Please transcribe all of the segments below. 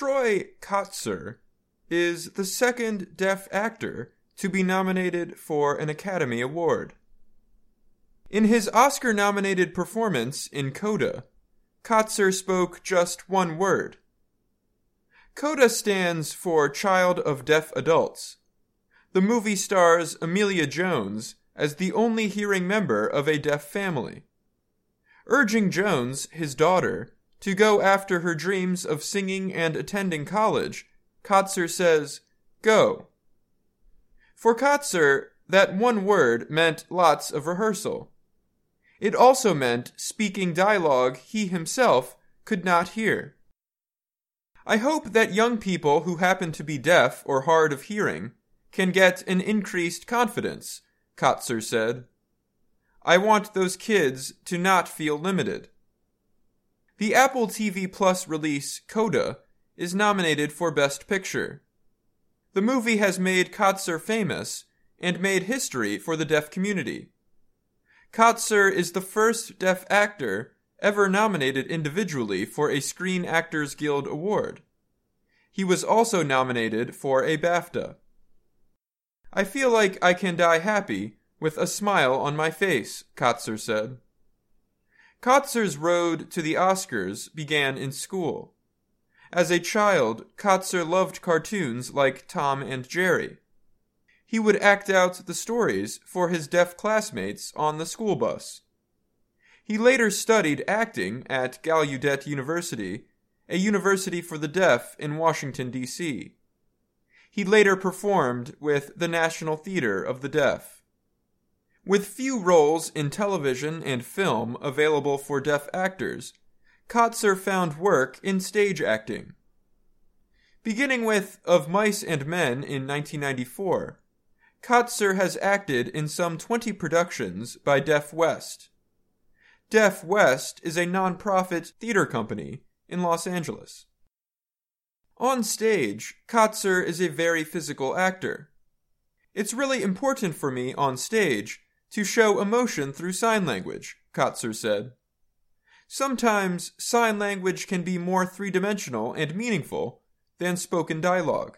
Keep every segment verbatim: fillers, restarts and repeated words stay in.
Troy Kotsur is the second deaf actor to be nominated for an Academy Award. In his Oscar-nominated performance in Coda, Kotsur spoke just one word. Coda stands for Child of Deaf Adults. The movie stars Emilia Jones as the only hearing member of a deaf family. Urging Jones, his daughter, to go after her dreams of singing and attending college, Kotsur says, "Go." For Kotsur, that one word meant lots of rehearsal. It also meant speaking dialogue he himself could not hear. I hope that young people who happen to be deaf or hard of hearing can get an increased confidence, Kotsur said. I want those kids to not feel limited. The Apple T V Plus release Coda is nominated for Best Picture. The movie has made Kotsur famous and made history for the deaf community. Kotsur is the first deaf actor ever nominated individually for a Screen Actors Guild Award. He was also nominated for a BAFTA. I feel like I can die happy with a smile on my face, Kotsur said. Kotsur's road to the Oscars began in school. As a child, Kotsur loved cartoons like Tom and Jerry. He would act out the stories for his deaf classmates on the school bus. He later studied acting at Gallaudet University, a university for the deaf in Washington, D C He later performed with the National Theater of the Deaf. With few roles in television and film available for deaf actors, Kotsur found work in stage acting. Beginning with Of Mice and Men in nineteen ninety-four, Kotsur has acted in some twenty productions by Deaf West. Deaf West is a non-profit theater company in Los Angeles. On stage, Kotsur is a very physical actor. It's really important for me on stage to show emotion through sign language, Kotsur said. Sometimes sign language can be more three-dimensional and meaningful than spoken dialogue.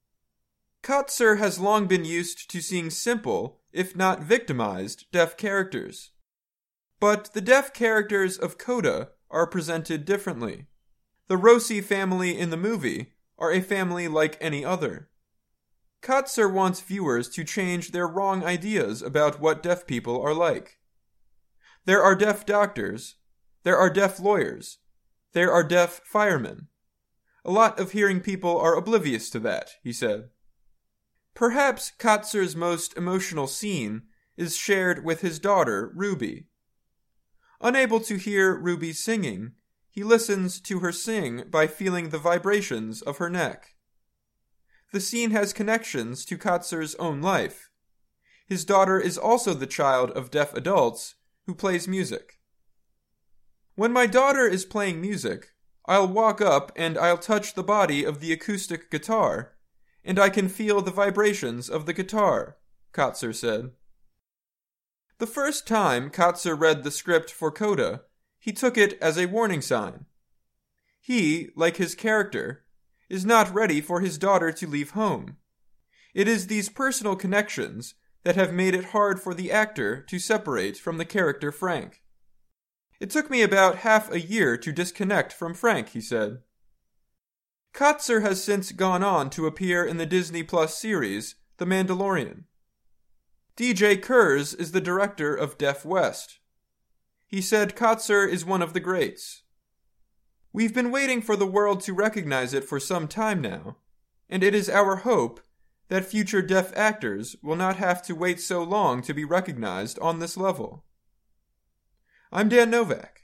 Kotsur has long been used to seeing simple, if not victimized, deaf characters. But the deaf characters of Coda are presented differently. The Rossi family in the movie are a family like any other. Kotsur wants viewers to change their wrong ideas about what deaf people are like. There are deaf doctors. There are deaf lawyers. There are deaf firemen. A lot of hearing people are oblivious to that, he said. Perhaps Kotsur's most emotional scene is shared with his daughter, Ruby. Unable to hear Ruby singing, he listens to her sing by feeling the vibrations of her neck. The scene has connections to Kotsur's own life. His daughter is also the child of deaf adults who plays music. When my daughter is playing music, I'll walk up and I'll touch the body of the acoustic guitar, and I can feel the vibrations of the guitar, Kotsur said. The first time Kotsur read the script for Coda, he took it as a warning sign. He, like his character, is not ready for his daughter to leave home. It is these personal connections that have made it hard for the actor to separate from the character Frank. It took me about half a year to disconnect from Frank, he said. Kotsur has since gone on to appear in the Disney Plus series, The Mandalorian. D J Kurz is the director of Deaf West. He said Kotsur is one of the greats. We've been waiting for the world to recognize it for some time now, and it is our hope that future deaf actors will not have to wait so long to be recognized on this level. I'm Dan Novak.